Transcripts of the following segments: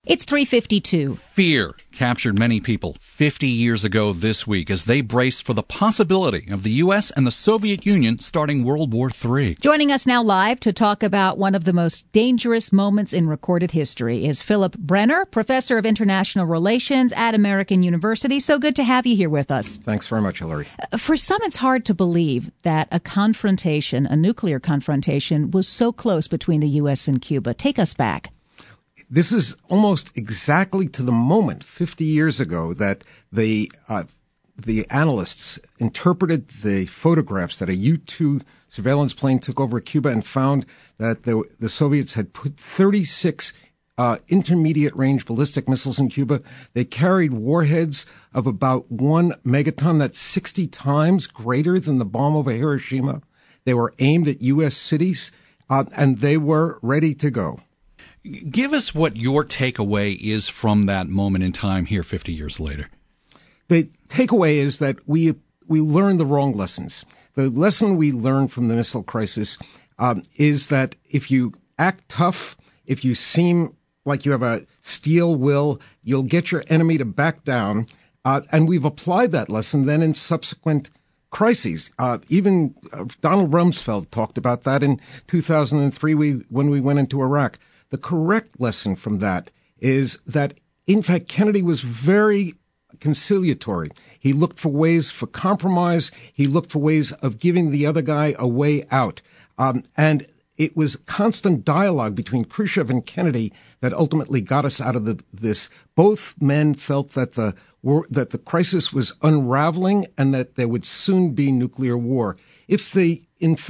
It's 3:52. Fear captured many people 50 years ago this week as they braced for the possibility of the U.S. and the Soviet Union starting World War III. Joining us now live to talk about one of the most dangerous moments in recorded history is Philip Brenner, professor of international relations at American University. So good to have you here with us. Thanks very much, Hillary. For some, it's hard to believe that a nuclear confrontation, was so close between the U.S. and Cuba. Take us back. This is almost exactly to the moment 50 years ago that the analysts interpreted the photographs that a U-2 surveillance plane took over Cuba and found that the Soviets had put 36 intermediate-range ballistic missiles in Cuba. They carried warheads of about 1 megaton. That's 60 times greater than the bomb over Hiroshima. They were aimed at U.S. cities, and they were ready to go. Give us what your takeaway is from that moment in time here 50 years later. The takeaway is that we learned the wrong lessons. The lesson we learned from the missile crisis is that if you act tough, if you seem like you have a steel will, you'll get your enemy to back down. And we've applied that lesson then in subsequent crises. Even Donald Rumsfeld talked about that in 2003 when we went into Iraq. The correct lesson from that is that, in fact, Kennedy was very conciliatory. He looked for ways for compromise. He looked for ways of giving the other guy a way out. And it was constant dialogue between Khrushchev and Kennedy that ultimately got us out of this. Both men felt that the crisis was unraveling and that there would soon be nuclear war. If we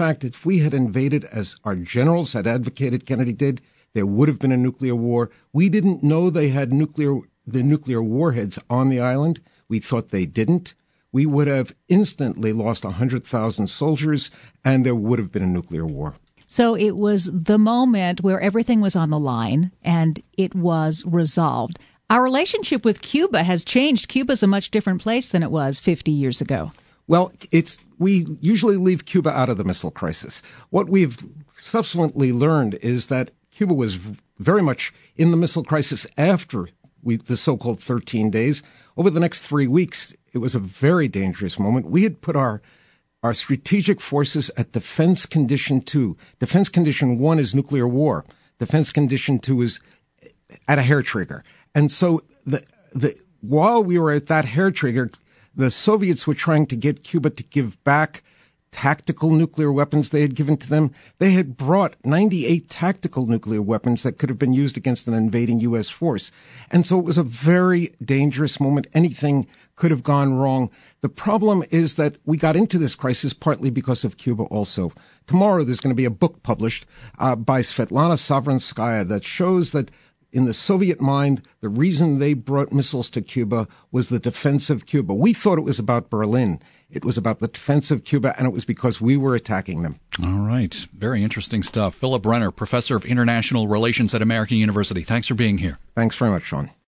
had invaded as our generals had advocated Kennedy did, there would have been a nuclear war. We didn't know they had the nuclear warheads on the island. We thought they didn't. We would have instantly lost 100,000 soldiers, and there would have been a nuclear war. So it was the moment where everything was on the line, and it was resolved. Our relationship with Cuba has changed. Cuba's a much different place than it was 50 years ago. Well, we usually leave Cuba out of the missile crisis. What we've subsequently learned is that Cuba was very much in the missile crisis after the so-called 13 days. Over the next 3 weeks, it was a very dangerous moment. We had put our strategic forces at Defense Condition 2. Defense Condition 1 is nuclear war. Defense Condition 2 is at a hair trigger. And so while we were at that hair trigger, the Soviets were trying to get Cuba to give back tactical nuclear weapons they had given to them. They had brought 98 tactical nuclear weapons that could have been used against an invading U.S. force. And so it was a very dangerous moment. Anything could have gone wrong. The problem is that we got into this crisis partly because of Cuba also. Tomorrow there's going to be a book published by Svetlana Savranskaya that shows that in the Soviet mind, the reason they brought missiles to Cuba was the defense of Cuba. We thought it was about Berlin. It was about the defense of Cuba, and it was because we were attacking them. All right. Very interesting stuff. Philip Brenner, professor of international relations at American University. Thanks for being here. Thanks very much, Sean.